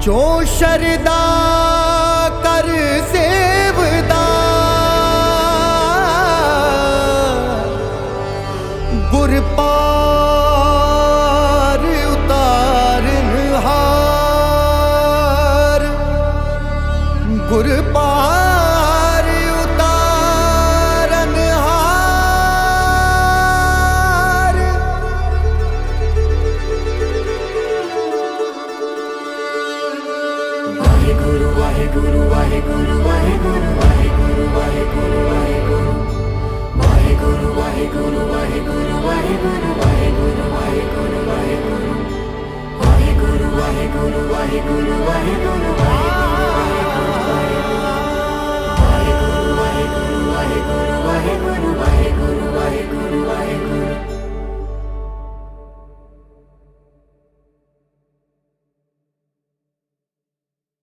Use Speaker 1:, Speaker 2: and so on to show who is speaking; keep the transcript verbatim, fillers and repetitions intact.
Speaker 1: जो शरदा कर सेवदा गुर पार उतारन हार गुर पार उतारन हार।
Speaker 2: वाहे गुरु वाहे गुरु वाहे गुरु वाहे गुरु वाहे गुरु वाहे गुरु वाहे गुरु वाहे गुरु वाहे गुरु वाहे गुरु वाहे गुरु वाहे गुरु वाहे गुरु वाहे गुरु वाहे गुरु वाहे गुरु वाहे गुरु वाहे गुरु